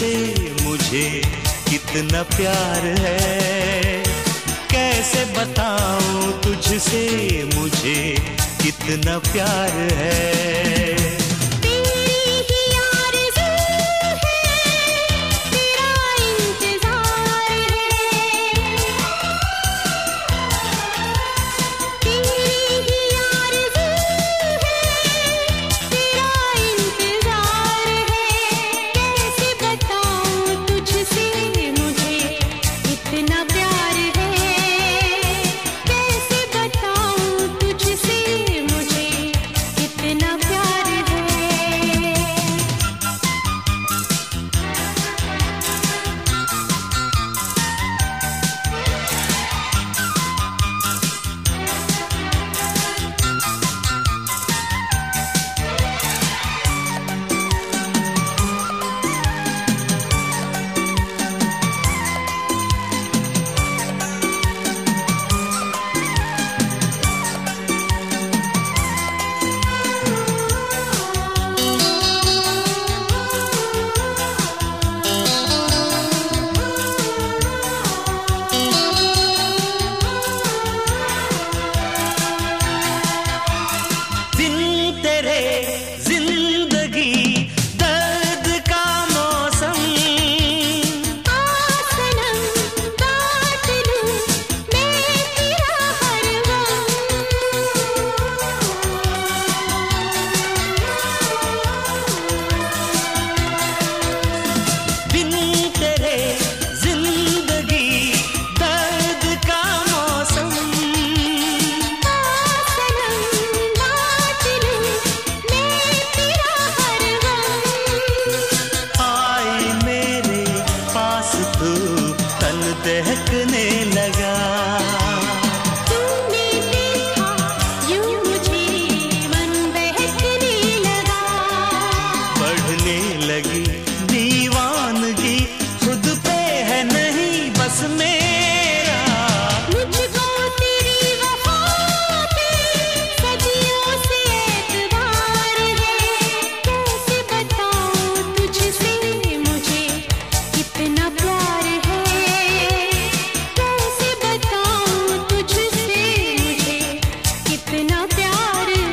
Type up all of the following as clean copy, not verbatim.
तुझसे मुझे कितना प्यार है, कैसे बताऊं तुझसे मुझे कितना प्यार है। दहकने लगा, तूने देखा यूं मुझे मन बहकने लगा, बढ़ने लगी दीवानगी खुद पे है नहीं बस मेरा, मुझको तेरी वफा पे सदियों से एतबार है, कैसे बताऊं तुझसे मुझे कितना प्यार है, कैसे बताऊं तुझसे मुझे कितना प्यार है।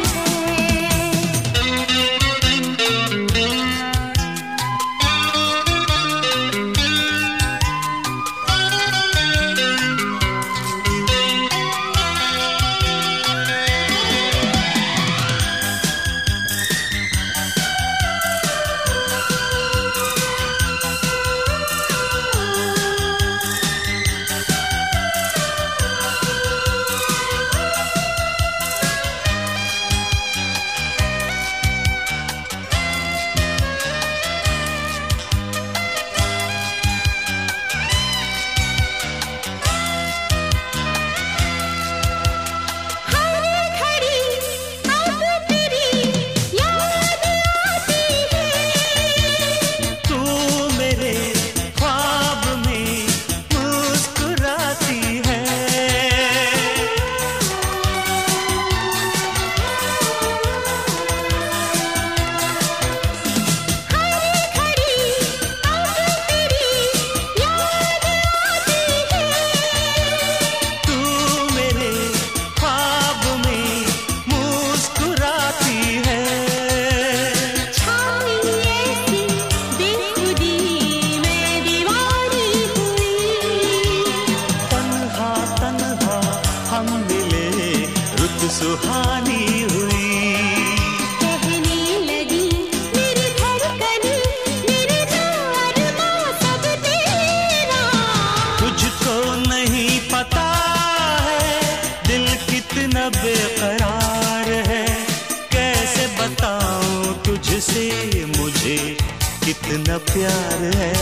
सुहानी हुई, कहने लगी मेरी धड़कन मेरे अरमां सब तेरा, तुझको नहीं पता है दिल कितना बेकरार है, कैसे बताऊं तुझसे मुझे कितना प्यार है,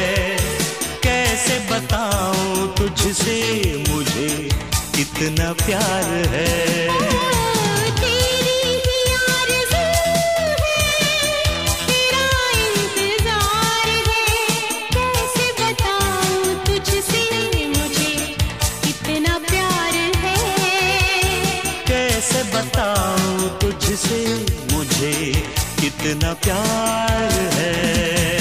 कैसे बताऊं तुझसे मुझे कितना प्यार है। तेरी ही आरज़ू है, तेरा इंतज़ार है, कैसे बताऊं तुझसे मुझे कितना प्यार है, कैसे बताऊं तुझसे मुझे कितना प्यार है।